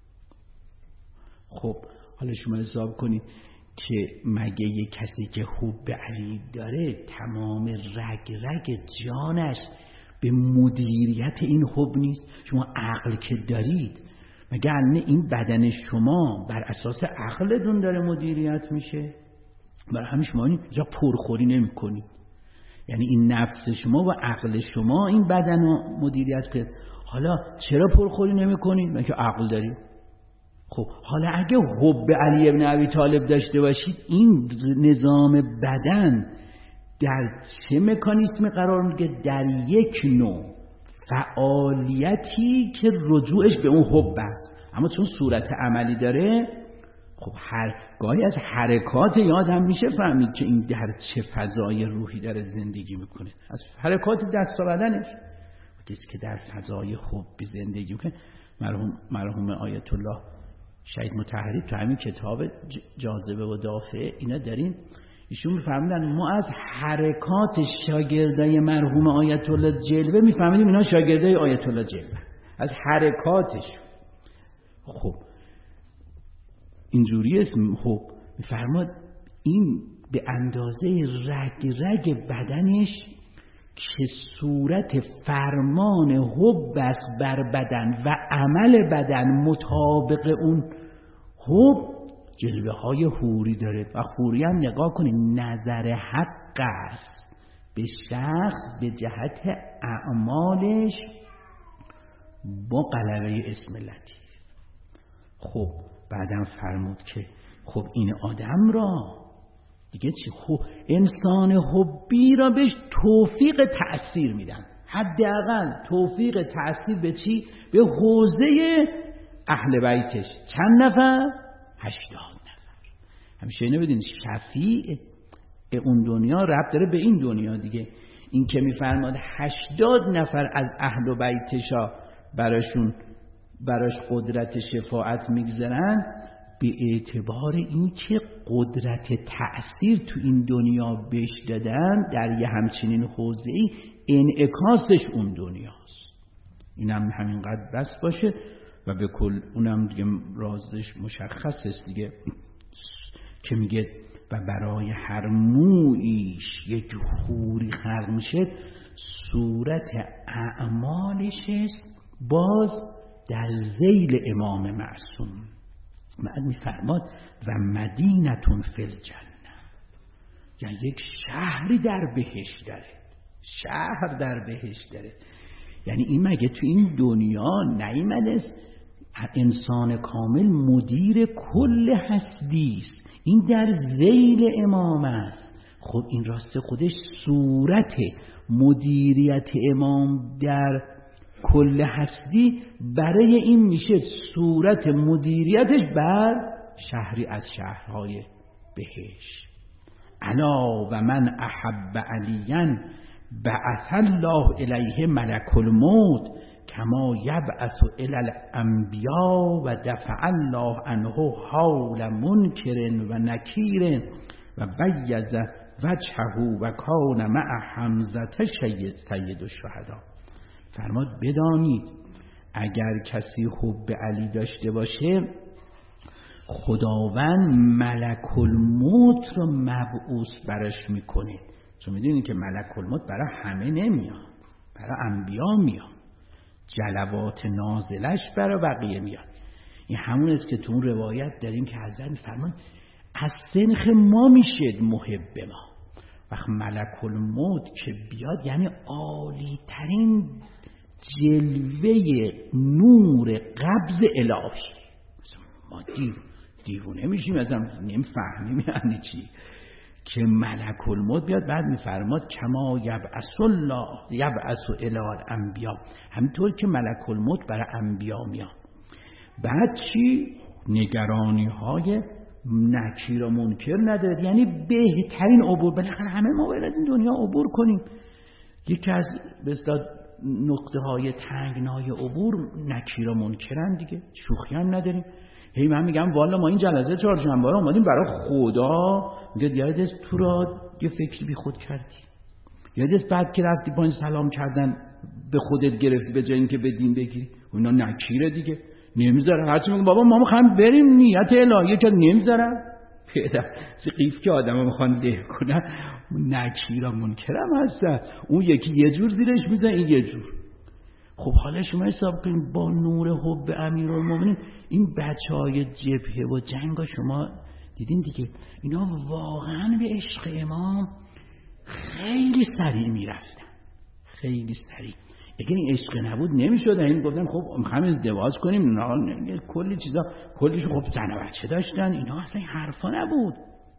Speaker 1: خب حالا شما حساب کنید که مگه یک کسی که حب علی داره تمام رگ رگ جانش به مدیریت این حب نیست؟ شما عقل که دارید مگه این بدن شما بر اساس عقلتون داره مدیریت میشه؟ برای همین شما اینجا پرخوری نمی کنید. یعنی این نفس شما و عقل شما این بدن رو مدیریت کرد. حالا چرا پرخوری نمی کنید؟ مگه عقل دارید. خب حالا اگه حب علی ابن ابی طالب داشته باشید این نظام بدن در چه مکانیسمی قرار میگیره؟ در یک نوع فعالیتی که رجوعش به اون حب است. اما چون صورت عملی داره خب هر گاهی از حرکات یادم میشه فهمید که این در چه فضای روحی داره زندگی میکنه. از حرکات دست و بدنش کسی که در فضای حب زندگی میکنه. مرحوم مرحوم آیت الله شهید مطهری تو همین کتاب جاذبه و دافعه اینا دارین ایشون میفهمیدن ما از حرکات شاگردای مرحوم آیت الله جلوه میفهمیدیم اینا شاگردای آیت الله جلوه از حرکاتش. خب اینجوری اسم حب میفرماد این به اندازه رگ رگ بدنش که صورت فرمان حب است بر بدن و عمل بدن مطابق اون حب جلوه های حوری داره. و حوری هم نگاه کنید نظر حق است به شخص به جهت اعمالش با غلبه اسم لطیف. خب بعدم فرمود که خب این آدم را دیگه چی؟ خب انسان حبی را بهش توفیق تأثیر میدن. حداقل توفیق تأثیر به چی؟ به حوزه اهل بیتش. چند نفر؟ هشتاد نفر. همیشه اینو بدین شفیع اون دنیا ربط داره به این دنیا دیگه. این که میفرماد هشتاد نفر از اهل بیتشا براشون براش قدرت شفاعت میگذارن به اعتبار این که قدرت تأثیر تو این دنیا بهش دادن در یه همچنین حوزه‌ای انعکاسش اون دنیاست. اینم همینقدر بس باشه و به کل اونم دیگه رازش مشخص است دیگه که میگه و برای هر مویش یک حوری خلق میشه، صورت اعمالش است باز در ذیل امام معصوم. بعد میفرماد و مدینتون فی الجنه، یعنی یک شهری در بهشت داره، شهر در بهشت داره. یعنی این مگه تو این دنیا نیامده انسان کامل مدیر کل هستی است، این در ذیل امام است. خب این راست خودش صورت مدیریت امام در کل هستی برای این میشه صورت مدیریتش بر شهری از شهرهای بهشت. الا و من احب علیاً بعث الله الیه ملک الموت کما یبعث الی الانبیاء و دفع الله عنه حول منکر و نکیر و بیض وجهه و کان مع حمزه سید الشهدا. فرماد بدانید اگر کسی حب علی داشته باشه، خداوند ملک الموت رو مبعوث برش میکنه. چون میدونید که ملک الموت برای همه نمیاد، برای انبیا میاد، جلوات نازلش برای بقیه میاد. این همون است که تو اون روایت داریم که حضرت میفرمان از سنخ ما میشه محب ما. وقت ملک الموت که بیاد یعنی عالی ترین جلوه نور قبض الهی. ما دیو دیوونه میشیم ازم نمیفهمیم یعنی چی که ملک الموت بیاد. بعد میفرماد کما یبعث الله یبعث الی الانبیاء، همینطور که ملک الموت برای انبیا میاد. بعد چی؟ نگرانی های نکیر و منکر نداره، یعنی بهترین عبور. بالاخره همه ما باید از این دنیا عبور کنیم. یکی از بسیار نقطه های تنگنای عبور نکیر و منکرن دیگه، شوخی هم نداریم. هی من میگم والا ما این جلسه چهارشنبه رو اومدیم برای خدا، میگه یادت تو را یه فکری بی خود کردی، یادت بعد که رفتی با این سلام کردن به خودت گرفتی به جای اینکه به دین بگیری. اونا نکیره دیگه، نمیذاره. هرچی میگم بابا ما میخوایم بریم نیت الهیه که نمیذارن پیدا قیف که آدم میخوان له کنن. نکیر و منکرم هستن، اون یکی یه جور زیرش میزن این یه جور. خب حالا شما حساب کنید با نور حب امیرالمومنین این بچهای جبهه و جنگ ها شما دیدین دیگه، اینا واقعا به عشق امام خیلی سریع میرفتن، خیلی سریع. اگه این عشق نبود نمیشد. این گفتن خب میخوایم ازدواج کنیم، نه کلی چیزا کلیش خب زن و بچه داشتن، اینا اصلا این حرفا نبود.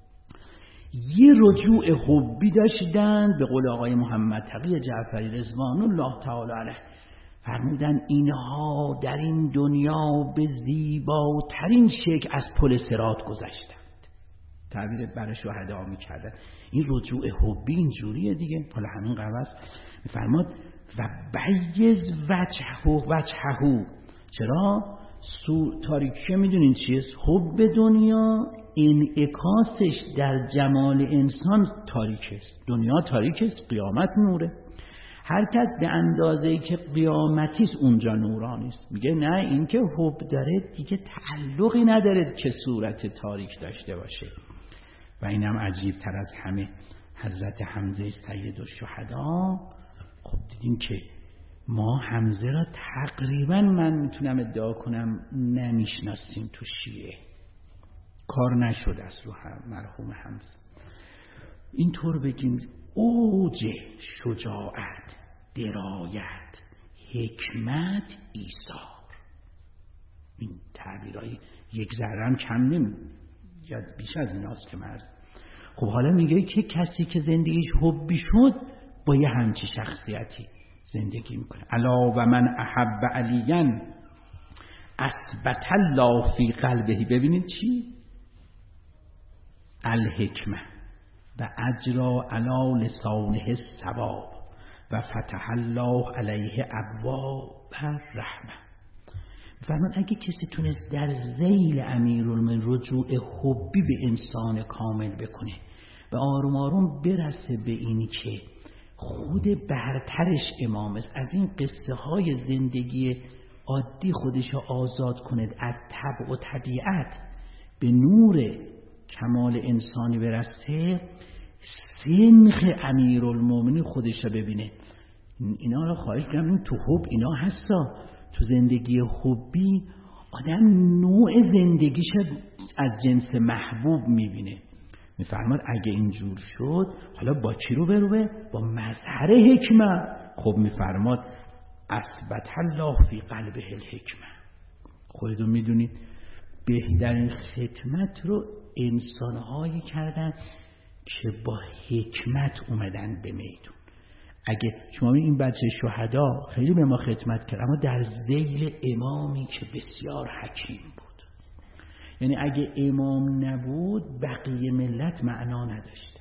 Speaker 1: یه رجوع حبی داشتن. به قول آقای محمد تقی جعفری رضوان الله تعالی علیه فرمودن اینها در این دنیا به زیباترین شکل از پل صراط گذشتند. تعبیر برای شهدا میکردن. این رجوع حبی اینجوریه دیگه. حالا همین قوس میفرماد و بیز وجهه وجهه. چرا؟ سو تاریکی میدونین چیست؟ حب دنیا انعکاسش در جمال انسان تاریک است. دنیا تاریک است، قیامت نوره. هر کس به اندازه‌ای که قیامتیست اونجا نورانی است. میگه نه، این که حب داره دیگه تعلقی نداره که صورت تاریک داشته باشه. و اینم عجیب تر از همه حضرت حمزه سید الشهدا. خب دیدیم که ما حمزه را تقریبا من میتونم ادعا کنم نمیشناسیم تو شیعه، کار نشد از رو مرحوم حمزه. اینطور بگیم اوج شجاعت، درایت، حکمت، ایثار. این تعبیرهای یک ذره هم کم نمی یا بیش از ایناست که مرز. خب حالا میگه که کسی که زندگیش حبی شد با یه همچی شخصیتی زندگی میکنه. الا و من احب علیاً اثبت الله فی قلبه. ببینید چی؟ الحکمه و اجرا علی لسانه الثواب و فتح الله علیه ابواب الرحمه. فرمان اگه کسی تونست در ذیل امیرالمومنین رجوع حبی به انسان کامل بکنه و آروم آروم برسه به اینی که خود برترش امام است، از این قصه های زندگی عادی خودش رو آزاد کنه از طبع و طبیعت به نور کمال انسانی برسه سنخ امیرالمومنین خودش رو ببینه. اینا رو خواهش کنم، این تو حب اینا هستا. تو زندگی حبی آدم نوع زندگیش از جنس محبوب میبینه. میفرماد اگه اینجور شد حالا با چی رو بروه؟ با مظهر حکمت. خب میفرماد اثبت الله فی قلبه الحکمه. خودتون میدونید بهترین خدمت رو انسانهایی کردن که با حکمت اومدن به میدون. اگه شما این بچه شهدا خیلی به ما خدمت کرد، اما در ذیل امامی که بسیار حکیم بود. یعنی اگه امام نبود بقیه ملت معنا نداشتن.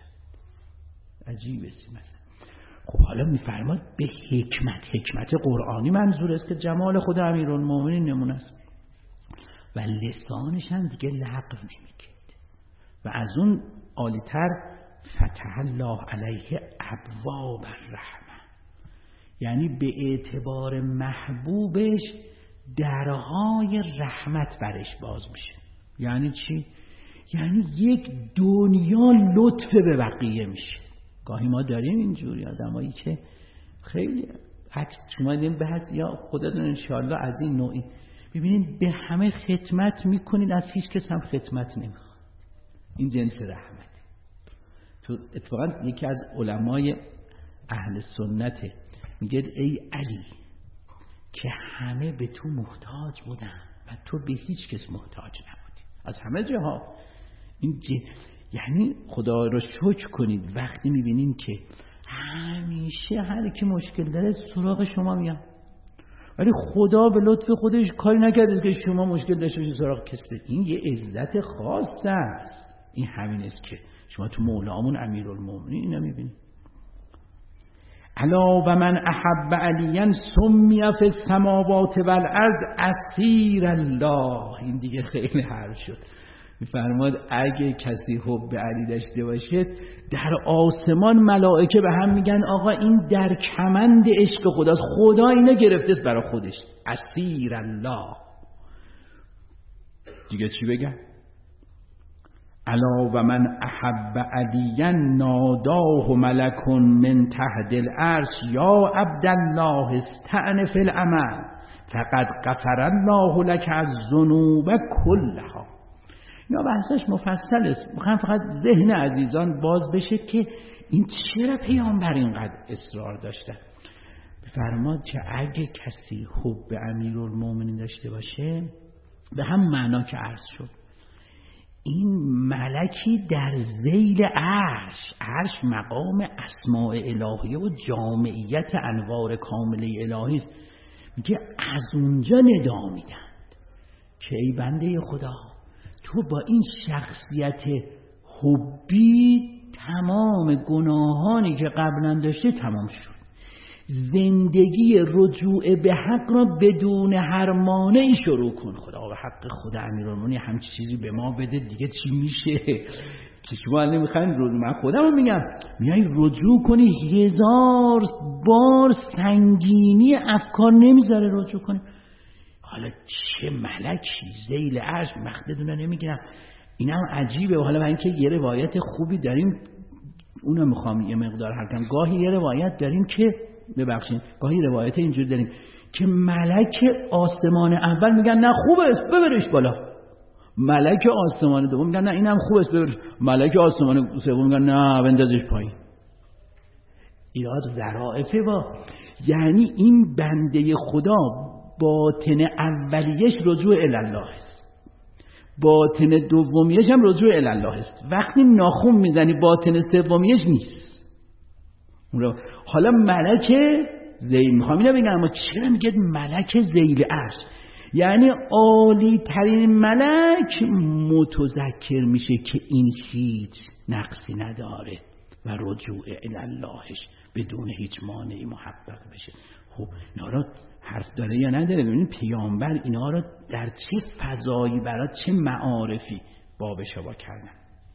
Speaker 1: عجیبه مثلا. خب حالا میفرماد به حکمت، حکمت قرآنی منظور است که جمال خود امیرالمومنین نمونه است و لسانش هم دیگه لغو نمی‌کرد. و از اون عالی‌تر فتح الله علیه ابواب الرحمه، یعنی به اعتبار محبوبش درهای رحمت برش باز میشه. یعنی چی؟ یعنی یک دنیا لطف به بقیه میشه. گاهی ما داریم اینجوری آدمایی که خیلی عکس شما دیدین بعد یا خودتون انشاءالله از این نوعی ببینید به همه خدمت میکنید، از هیچ کس هم خدمت نمیخواد. این جنس رحمت. تو اتفاقا یکی از علمای اهل سنت میگه ای علی که همه به تو محتاج بودن و تو به هیچ کس محتاج نبودی از همه جاها. این ج... یعنی خدا رو شکر کنید وقتی میبینین که همیشه هر کی مشکل داره سراغ شما میاد، ولی خدا به لطف خودش کاری نکرده که شما مشکل داشته باشید سراغ کسی. این یه عزت خاص است. این همین است که شما تو مولامون امیرالمومنین اینا میبینید. الا و من احب علیا سمی فی السماوات والارض اسیر الله. این دیگه خیلی حرف شد. میفرماد اگه کسی حب علی داشته باشه در آسمان ملائکه به هم میگن آقا این در کمند عشق خداست، خدا اینو گرفته برای خودش. اسیر الله. دیگه چی بگم؟ الا و من احب علیا ناداه ملک من تحت العرش یا عبدالله استأنف العمل فقد غفر الله لك الذنوب كلها. اینا بحثش مفصل است. میخوام فقط ذهن عزیزان باز بشه که این چرا پیامبر اینقدر اصرار داشتن. فرماد که اگه کسی حب امیرالمومنین داشته باشه به هم معنا که عرض شد، این ملکی در ذیل عرش، عرش مقام اسماء الهیه و جامعیت انوار کامله الهی است، میگه از اونجا ندا میدن که ای بنده خدا تو با این شخصیت حبی تمام گناهانی که قبلا داشته تمام شد. زندگی رجوع به حق را بدون هر مانعی شروع کن. خدا به حق خدا امیرالمومنین همچی چیزی به ما بده دیگه چی میشه؟ که شما نمیخواین رجوع، من خودم میگم میای رجوع کنی هزار بار سنگینی افکار نمیذاره رجوع کنی. حالا چه ملکی ذیل عرش مخددونه نمیگیرم. اینم عجیبه. حالا من اینکه یه روایت خوبی داریم اونو میخوام یه مقدار حرکم. گاهی یه روایت داریم که ببخشید گاهی روایت اینجور داریم که ملک آسمان اول میگن نه خوبه است ببرش بالا، ملک آسمان دوم میگن نه اینم خوبه است ببرش، ملک آسمان سوم میگن نه بندازش پایین. ایراد ظرافه با یعنی این بنده خدا باطن اولیش رجوع الله است، باطن دومیش هم رجوع الله است. وقتی ناخون میزنی باطن سومیش نیست. حالا ملک ذیل میخوام اینو بگم، اما چرا میگه ملک ذیل عرش؟ یعنی عالی ترین ملک متذکر میشه که این هیچ نقصی نداره و رجوع اللهش بدون هیچ مانعی محقق بشه. خب اینا رو حرف داره یا نداره؟ ببینید پیامبر اینا رو در چه فضایی برای چه معارفی بابش با کردن.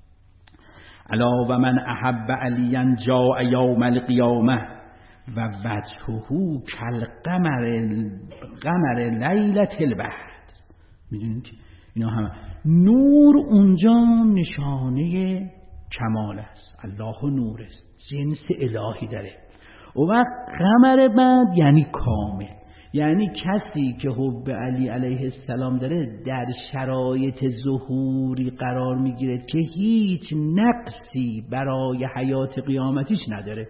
Speaker 1: الا و من احب علیا جاء یوم القیامه و وجهه کالقمر قمر لیلة البدر. میدونید اینا همه نور اونجا نشانه کمال است. الله نور است، جنس الهی داره. و وقت قمر بعد یعنی کامل، یعنی کسی که حب علی علیه السلام داره در شرایط ظهوری قرار میگیره که هیچ نقصی برای حیات قیامتیش نداره.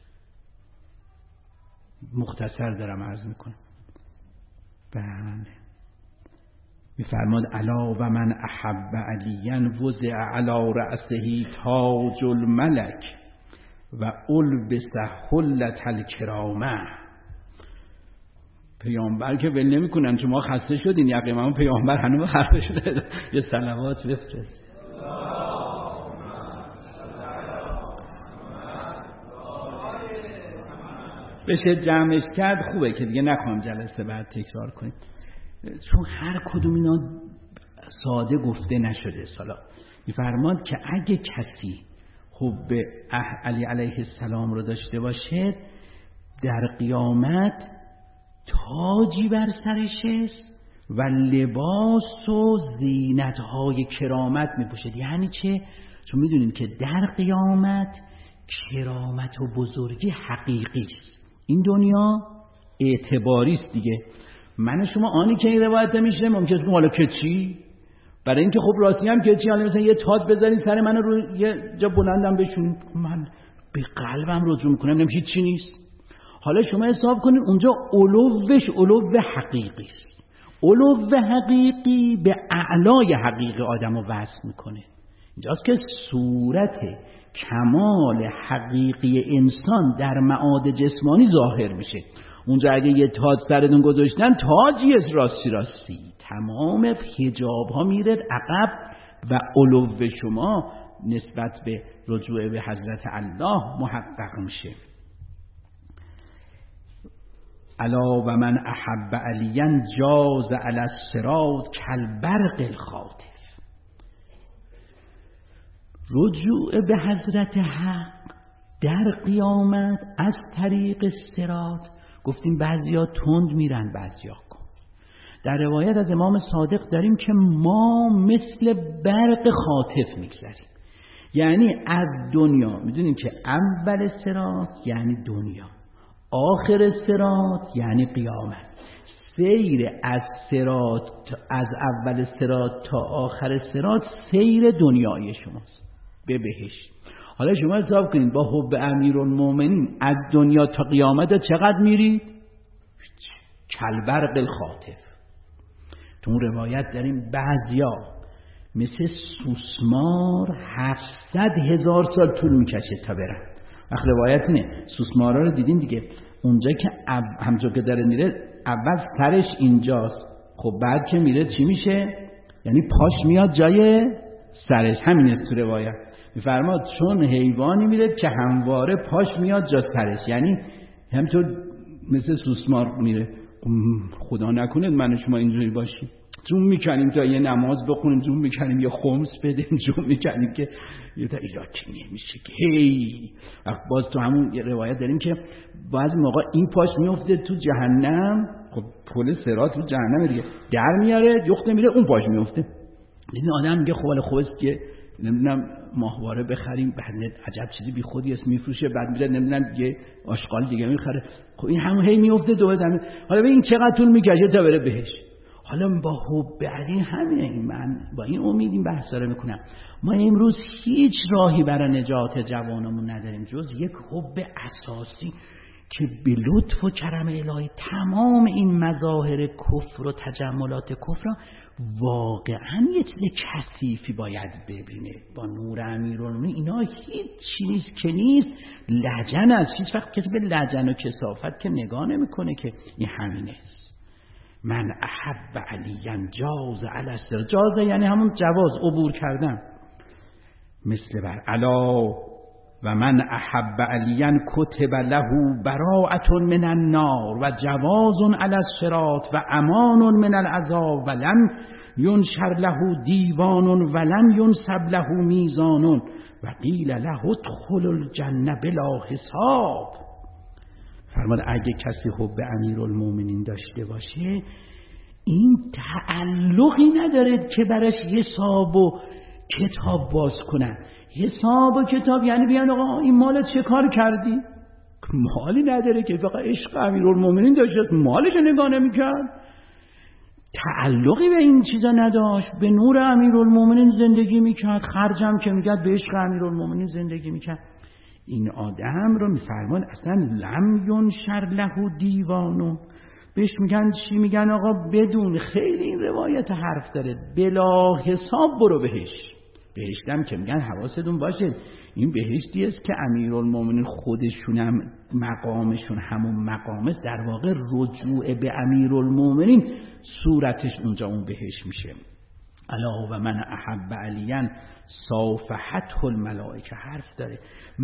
Speaker 1: مختصر دارم عرض میکنم. بله میفرماد الا و من احب علیا وضع علی رأسه تاج الملک و البس حلة الکرامه. پیامبر که ول نمیکنن، شما خسته شدین یقه ما پیامبر هنوز خسته شده. یه صلوات بفرست. بشه جمعش کرد خوبه که دیگه نخوام جلسه بعد تکرار کنیم، چون هر کدوم اینا ساده گفته نشده. سالا میفرماد که اگه کسی حب علی علیه السلام رو داشته باشه در قیامت تاجی بر سرش است و لباس و زینت‌های کرامت میپوشد. یعنی چه؟ چون میدونیم که در قیامت کرامت و بزرگی حقیقی است. این دنیا اعتباری است دیگه. من شما آنی که این روایت میشه ممکنه بگم حالا که چی؟ برای اینکه خب راستی هم که چی، حالا مثلا یه تاج بذارین سر من رو یه جا بلندم بشون، من به قلبم رجوع میکنم نمیشه هیچ چی نیست. حالا شما حساب کنید اونجا علوش علو حقیقی است. علو حقیقی به اعلای حقیقی آدمو وصل میکنه. اینجاست که صورت کمال حقیقی انسان در معاد جسمانی ظاهر میشه. اونجا اگه یه تاج سرتون گذاشتن تاجی است راستی راستی، تمام حجاب ها میره عقب و علو شما نسبت به رجوع به حضرت الله محقق میشه. الا و من احب علیا جاز علی الصراط کالبرق الخاطف. رجوع به حضرت حق در قیامت از طریق صراط، گفتیم بعضیا تند میرن بعضیا کن. در روایت از امام صادق داریم که ما مثل برق خاطف میگذریم. یعنی از دنیا میدونیم که اول صراط یعنی دنیا، آخر صراط یعنی قیامت. سیر از صراط از اول صراط تا آخر صراط سیر دنیای شماست به بهشت. حالا شما حساب کنید با حب امیرالمومنین از دنیا تا قیامت چقدر میرید؟ کالبرق الخاطف. تو اون روایت داریم بعضیا مثل سوسمار هفتصد هزار سال طول میکشه تا برن. وقت روایت اینه سوسمارا رو دیدین دیگه، اونجا که همجا که داره میره اول سرش اینجاست، خب بعد که میره چی میشه؟ یعنی پاش میاد جای سرش. همینه تو روایت میفرماد چون حیوانی میره که همواره پاش میاد جا سرش، یعنی همینطور مثل سوسمار میره. خدا نکنه من و شما اینجوری باشیم، جون میکنیم تا یه نماز بخونیم، جون میکنیم یا خمس بدیم، جون میکنیم که یه تا ایراکی نمیشه که هی. باز تو همون یه روایت داریم که بعضی موقع این پاش میفته تو جهنم، خب پل صراط تو جهنم دیگه، در میاره یخته میره اون پاش میفته. این آدم میگه خب خوبست که نمیدونم ماهواره بخریم، بعد عجب چیزی بی خودی است میفروشه، بعد میره نمیدونم یه آشغال دیگه میخره، خب این همون هی میفته دوباره دم. حالا ببین چقدر طول میکشه تا بره بهش. حالا با حب علی همین من با این امید این بحثا رو میکنم. ما امروز هیچ راهی برای نجات جوانمون نداریم جز یک حب اساسی که به لطف و کرم الهی تمام این مظاهر کفر و تجملات کفر واقعا یه چیز کثیفی باید ببینه. با نور امیرالمومنین اینا هیچ چیز که نیست، لجن است. هیچ وقت کسی به لجن و کثافت که نگاه نمیکنه که این همینه. من احب علیا جاز علی الصراط، جاز یعنی همون جواز، عبور کردن. مثل بر الا و من احب علیا کتب له براءة من النار و جواز علی الصراط و امان من العذاب و لم ینشر له دیوان و لم ینصب له میزان و قیل له ادخل الجنه بلا حساب. فرمود اگه کسی حب امیرالمومنین داشته باشه این تعلقی نداره که براش حساب و کتاب باز کنن. حساب و کتاب یعنی بیان آقا این مالت چه کار کردی؟ مالی نداره که، فقط عشق امیرالمومنین داشت، مالش نگاه نمی‌کرد، تعلقی به این چیزا نداشت، به نور امیرالمومنین زندگی میکرد، خرجم که میکرد به عشق امیرالمومنین زندگی میکرد. این آدم رو میفرمان اصلا لم ینشر له دیوانو، بهش میگن چی؟ میگن آقا بدون، خیلی این روایت حرف داره، بلا حساب برو بهش. بهشتم که میگن حواستون باشه این بهشتی است که امیرالمومنین خودشونم مقامشون همون مقام است، در واقع رجوع به امیرالمومنین صورتش اونجا اون بهشت میشه. الا و من احب علیاً صافحته الملائکه، حرف داره،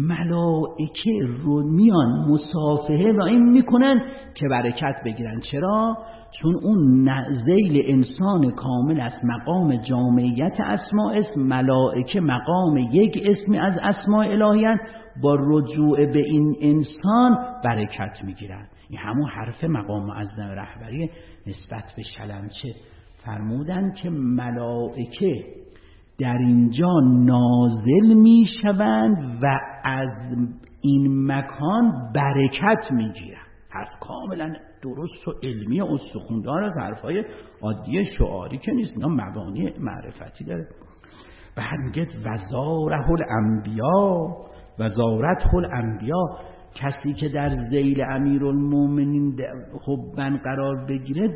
Speaker 1: ملائکه رو میان مصافحه و این میکنن که برکت بگیرن. چرا؟ چون اون ذیل انسان کامل است، مقام جامعیت اسماء است، ملائکه مقام یک اسمی از اسماء الهیان، با رجوع به این انسان برکت میگیرن. این همون حرف مقام معظم رهبری نسبت به شلمچه فرمودن که ملائکه در اینجا نازل می شوند و از این مکان برکت می گیرند. حرف کاملا درست و علمی و استخوندار از حرفای عادی شعاری که نیست، اینا مبانی معرفتی داره. بعد میگه وزاره الانبیا، وزارته الانبیا، کسی که در ذیل امیرالمومنین حبن قرار بگیره،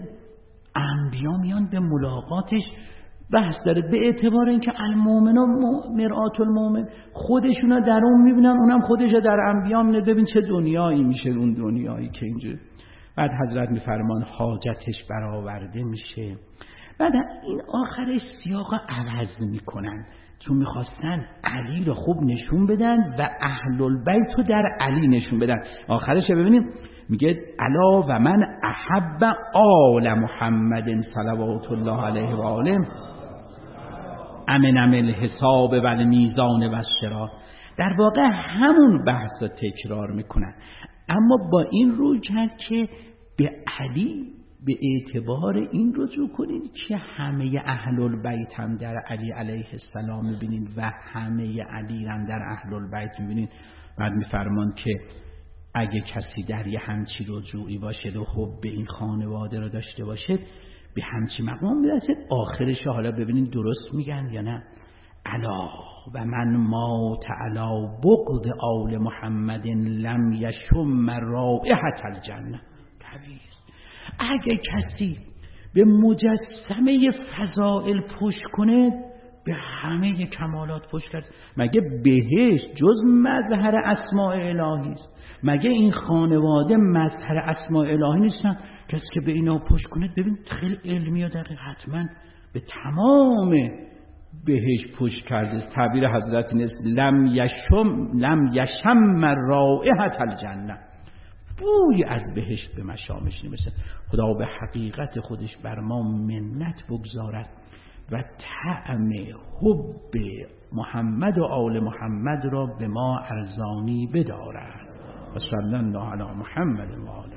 Speaker 1: انبیا میان به ملاقاتش. بحث داره به اعتبار اینکه المؤمن و مرآت المؤمن، خودشونا در اون میبینن، اونم خودش در انبیا میبینه. ببین چه دنیایی میشه اون دنیایی که اینجا. بعد حضرت میفرمان حاجتش برآورده میشه. بعد این آخرش سیاق عوض میکنن، چون میخواستن علی رو خوب نشون بدن و اهل البیت رو در علی نشون بدن. آخرش ببینیم میگه الا و من احب آل محمد صلوات الله علیه و آله امن عمل حساب و میزان و الشرا. در واقع همون بحث رو تکرار میکنن، اما با این روی کرد که به علی به اعتبار این رجوع کنید که همه اهل البیت هم در علی علیه السلام میبینید و همه علی هم در اهل البیت میبینید. بعد میفرمان که اگه کسی در یه همچی رجوعی باشد و حب به این خانواده رو داشته باشد، به همچی مقام میرسد. آخرش حالا ببینید درست میگن یا نه. الا و من مات علی بغض آل محمد لم یشم رائحة الجنه. طبیعی اگه کسی به مجسمه فضائل پشت کنه، به همه کمالات پشت کرد. مگه بهشت جز مظهر اسماء الهی است؟ مگه این خانواده مظهر اسماء الهی نیستن؟ کسی که به اینا پشت کنه، ببین خیلی علمی و دقیق، حتما به تمام بهشت پشت کرده. تعبیر حضرت نیست لم یشم لم یشم رائحة الجنه، بوی از بهشت به مشامش نمیشه. خدا به حقیقت خودش بر ما منت بگذارد و طعم حب محمد و آل محمد را به ما ارزانی بدارد. و صلی الله علی محمد و آله.